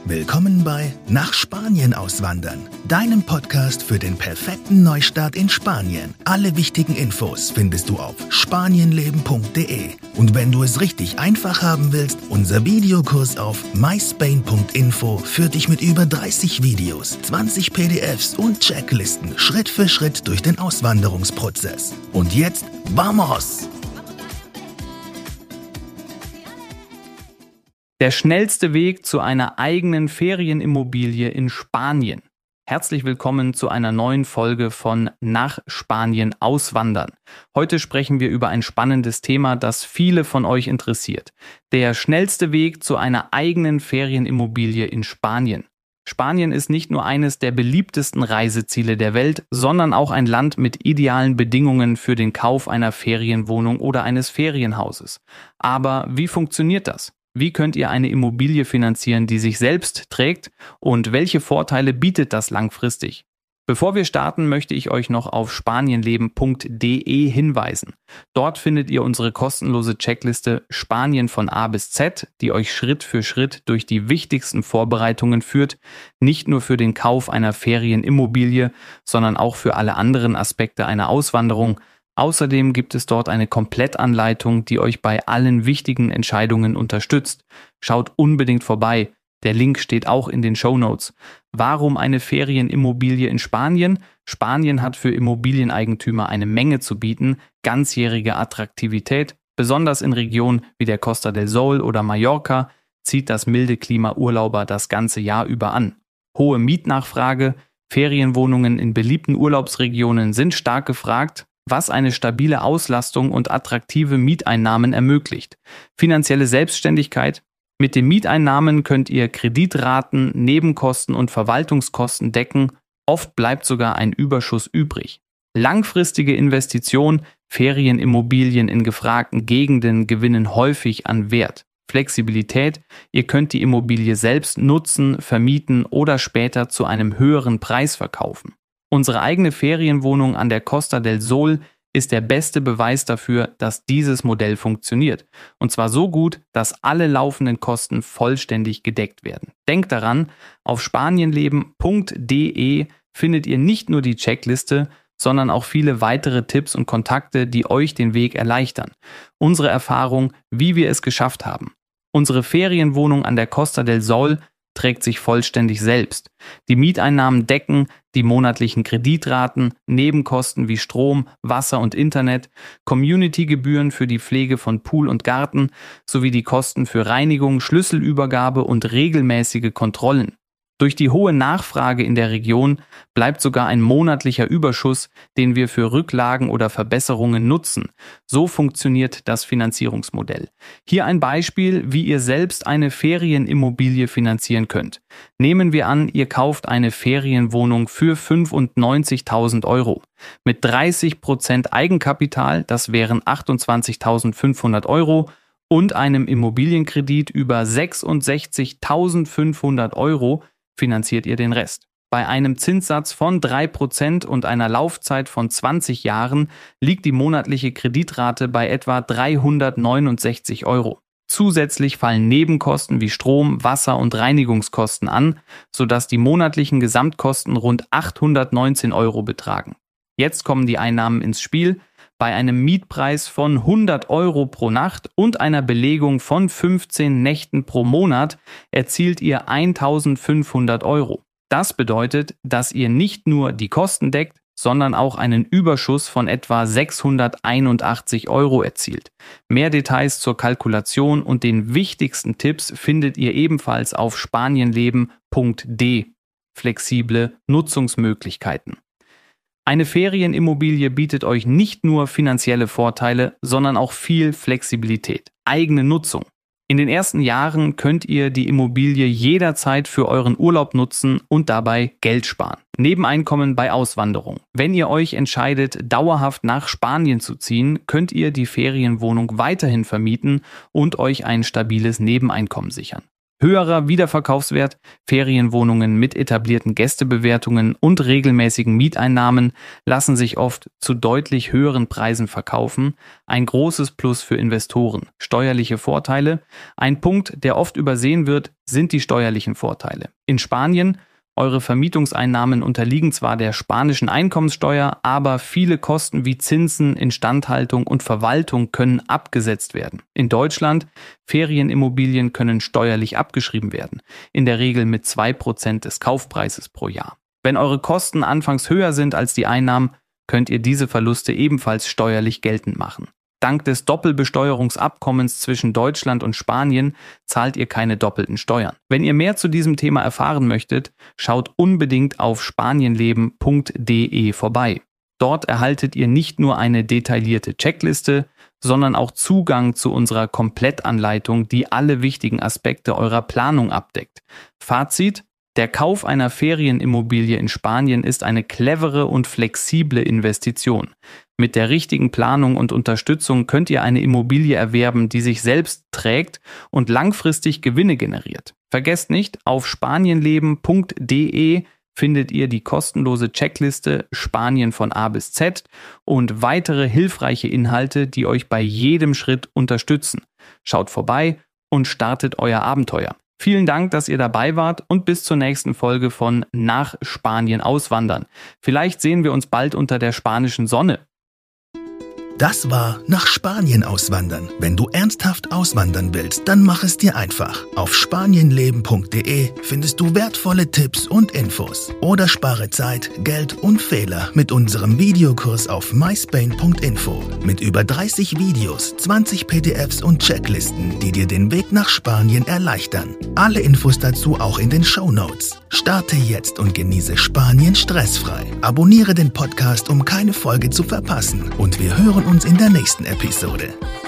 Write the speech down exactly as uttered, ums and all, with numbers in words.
Willkommen bei Nach Spanien auswandern, deinem Podcast für den perfekten Neustart in Spanien. Alle wichtigen Infos findest du auf spanienleben punkt de. Und wenn du es richtig einfach haben willst, unser Videokurs auf my spain punkt info führt dich mit über dreißig Videos, zwanzig P D Fs und Checklisten Schritt für Schritt durch den Auswanderungsprozess. Und jetzt, vamos! Der schnellste Weg zu einer eigenen Ferienimmobilie in Spanien. Herzlich willkommen zu einer neuen Folge von Nach Spanien auswandern. Heute sprechen wir über ein spannendes Thema, das viele von euch interessiert. Der schnellste Weg zu einer eigenen Ferienimmobilie in Spanien. Spanien ist nicht nur eines der beliebtesten Reiseziele der Welt, sondern auch ein Land mit idealen Bedingungen für den Kauf einer Ferienwohnung oder eines Ferienhauses. Aber wie funktioniert das? Wie könnt ihr eine Immobilie finanzieren, die sich selbst trägt, und welche Vorteile bietet das langfristig? Bevor wir starten, möchte ich euch noch auf spanienleben punkt de hinweisen. Dort findet ihr unsere kostenlose Checkliste Spanien von A bis Z, die euch Schritt für Schritt durch die wichtigsten Vorbereitungen führt, nicht nur für den Kauf einer Ferienimmobilie, sondern auch für alle anderen Aspekte einer Auswanderung. Außerdem gibt es dort eine Komplettanleitung, die euch bei allen wichtigen Entscheidungen unterstützt. Schaut unbedingt vorbei. Der Link steht auch in den Shownotes. Warum eine Ferienimmobilie in Spanien? Spanien hat für Immobilieneigentümer eine Menge zu bieten, ganzjährige Attraktivität. Besonders in Regionen wie der Costa del Sol oder Mallorca zieht das milde Klima Urlauber das ganze Jahr über an. Hohe Mietnachfrage, Ferienwohnungen in beliebten Urlaubsregionen sind stark gefragt, was eine stabile Auslastung und attraktive Mieteinnahmen ermöglicht. Finanzielle Selbstständigkeit. Mit den Mieteinnahmen könnt ihr Kreditraten, Nebenkosten und Verwaltungskosten decken. Oft bleibt sogar ein Überschuss übrig. Langfristige Investition. Ferienimmobilien in gefragten Gegenden gewinnen häufig an Wert. Flexibilität. Ihr könnt die Immobilie selbst nutzen, vermieten oder später zu einem höheren Preis verkaufen. Unsere eigene Ferienwohnung an der Costa del Sol ist der beste Beweis dafür, dass dieses Modell funktioniert. Und zwar so gut, dass alle laufenden Kosten vollständig gedeckt werden. Denkt daran, auf spanienleben punkt de findet ihr nicht nur die Checkliste, sondern auch viele weitere Tipps und Kontakte, die euch den Weg erleichtern. Unsere Erfahrung, wie wir es geschafft haben. Unsere Ferienwohnung an der Costa del Sol trägt sich vollständig selbst. Die Mieteinnahmen decken die monatlichen Kreditraten, Nebenkosten wie Strom, Wasser und Internet, Community-Gebühren für die Pflege von Pool und Garten sowie die Kosten für Reinigung, Schlüsselübergabe und regelmäßige Kontrollen. Durch die hohe Nachfrage in der Region bleibt sogar ein monatlicher Überschuss, den wir für Rücklagen oder Verbesserungen nutzen. So funktioniert das Finanzierungsmodell. Hier ein Beispiel, wie ihr selbst eine Ferienimmobilie finanzieren könnt. Nehmen wir an, ihr kauft eine Ferienwohnung für fünfundneunzigtausend Euro. Mit dreißig Prozent Eigenkapital, das wären achtundzwanzigtausendfünfhundert Euro, und einem Immobilienkredit über sechsundsechzigtausendfünfhundert Euro, finanziert ihr den Rest. Bei einem Zinssatz von drei Prozent und einer Laufzeit von zwanzig Jahren liegt die monatliche Kreditrate bei etwa dreihundertneunundsechzig Euro. Zusätzlich fallen Nebenkosten wie Strom, Wasser und Reinigungskosten an, sodass die monatlichen Gesamtkosten rund achthundertneunzehn Euro betragen. Jetzt kommen die Einnahmen ins Spiel. Bei einem Mietpreis von hundert Euro pro Nacht und einer Belegung von fünfzehn Nächten pro Monat erzielt ihr eintausendfünfhundert Euro. Das bedeutet, dass ihr nicht nur die Kosten deckt, sondern auch einen Überschuss von etwa sechshunderteinundachtzig Euro erzielt. Mehr Details zur Kalkulation und den wichtigsten Tipps findet ihr ebenfalls auf spanienleben punkt de. Flexible Nutzungsmöglichkeiten. Eine Ferienimmobilie bietet euch nicht nur finanzielle Vorteile, sondern auch viel Flexibilität, eigene Nutzung. In den ersten Jahren könnt ihr die Immobilie jederzeit für euren Urlaub nutzen und dabei Geld sparen. Nebeneinkommen bei Auswanderung. Wenn ihr euch entscheidet, dauerhaft nach Spanien zu ziehen, könnt ihr die Ferienwohnung weiterhin vermieten und euch ein stabiles Nebeneinkommen sichern. Höherer Wiederverkaufswert, Ferienwohnungen mit etablierten Gästebewertungen und regelmäßigen Mieteinnahmen lassen sich oft zu deutlich höheren Preisen verkaufen. Ein großes Plus für Investoren. Steuerliche Vorteile. Ein Punkt, der oft übersehen wird, sind die steuerlichen Vorteile. In Spanien, eure Vermietungseinnahmen unterliegen zwar der spanischen Einkommenssteuer, aber viele Kosten wie Zinsen, Instandhaltung und Verwaltung können abgesetzt werden. In Deutschland, Ferienimmobilien können steuerlich abgeschrieben werden, in der Regel mit zwei Prozent des Kaufpreises pro Jahr. Wenn eure Kosten anfangs höher sind als die Einnahmen, könnt ihr diese Verluste ebenfalls steuerlich geltend machen. Dank des Doppelbesteuerungsabkommens zwischen Deutschland und Spanien zahlt ihr keine doppelten Steuern. Wenn ihr mehr zu diesem Thema erfahren möchtet, schaut unbedingt auf spanienleben punkt de vorbei. Dort erhaltet ihr nicht nur eine detaillierte Checkliste, sondern auch Zugang zu unserer Komplettanleitung, die alle wichtigen Aspekte eurer Planung abdeckt. Fazit: Der Kauf einer Ferienimmobilie in Spanien ist eine clevere und flexible Investition. Mit der richtigen Planung und Unterstützung könnt ihr eine Immobilie erwerben, die sich selbst trägt und langfristig Gewinne generiert. Vergesst nicht, auf spanienleben punkt de findet ihr die kostenlose Checkliste Spanien von A bis Z und weitere hilfreiche Inhalte, die euch bei jedem Schritt unterstützen. Schaut vorbei und startet euer Abenteuer. Vielen Dank, dass ihr dabei wart und bis zur nächsten Folge von Nach Spanien auswandern. Vielleicht sehen wir uns bald unter der spanischen Sonne. Das war Nach Spanien auswandern. Wenn du ernsthaft auswandern willst, dann mach es dir einfach. Auf spanienleben punkt de findest du wertvolle Tipps und Infos. Oder spare Zeit, Geld und Fehler mit unserem Videokurs auf myspain punkt info. Mit über dreißig Videos, zwanzig P D Fs und Checklisten, die dir den Weg nach Spanien erleichtern. Alle Infos dazu auch in den Shownotes. Starte jetzt und genieße Spanien stressfrei. Abonniere den Podcast, um keine Folge zu verpassen. Und wir hören uns in der nächsten Episode.